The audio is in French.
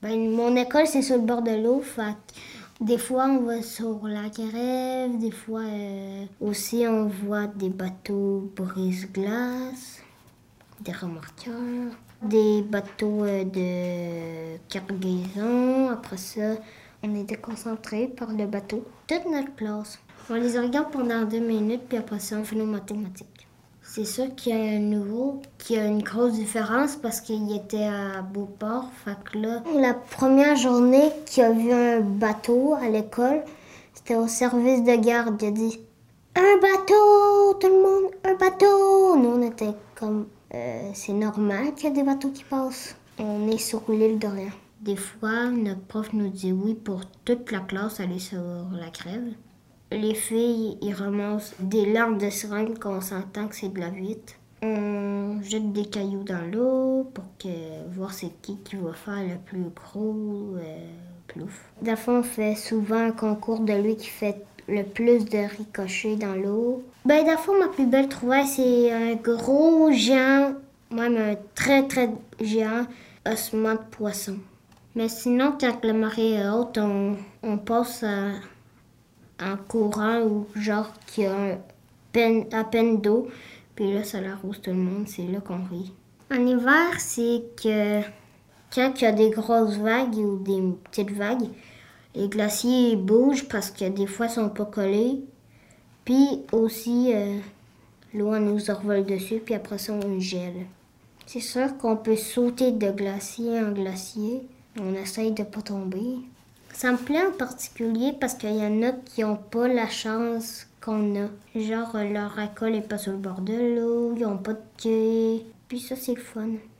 Ben, mon école, c'est sur le bord de l'eau, fait que des fois, on va sur la grève, des fois aussi, on voit des bateaux brise-glace, des remorqueurs, des bateaux de cargaison. Après ça, on est déconcentré par le bateau. Toute notre classe. On les regarde pendant 2 minutes, puis après ça, on fait nos mathématiques. C'est sûr qu'il y a un nouveau, qu'il y a une grosse différence parce qu'il était à Beauport. Fait que là, la première journée qu'il a vu un bateau à l'école, c'était au service de garde. Il a dit un bateau, tout le monde, un bateau. Nous, on était comme, c'est normal qu'il y a des bateaux qui passent. On est sur l'île de rien. Des fois, notre prof nous dit oui pour toute la classe aller sur la grève. Les filles, ils ramassent des larmes de seringue qu'on s'entend que c'est de la vitre. On jette des cailloux dans l'eau pour voir c'est qui va faire le plus gros plouf. Dans le fond, on fait souvent un concours de lui qui fait le plus de ricochets dans l'eau. Ben, dans le fond, ma plus belle trouvaille, c'est un gros géant, même un très très géant ossement de poisson. Mais sinon, quand la marée est haute, on passe en courant ou genre qui a à peine d'eau. Puis là, ça l'arrose tout le monde. C'est là qu'on rit. En hiver, c'est que quand il y a des grosses vagues ou des petites vagues, les glaciers bougent parce que des fois, ils sont pas collés. Puis aussi, l'eau nous envole dessus, puis après ça, on gèle. C'est sûr qu'on peut sauter de glacier en glacier. On essaye de pas tomber. Ça me plaît en particulier parce qu'il y en a qui n'ont pas la chance qu'on a. Genre, leur école n'est pas sur le bord de l'eau, ils n'ont pas de quai. Puis ça, c'est le fun.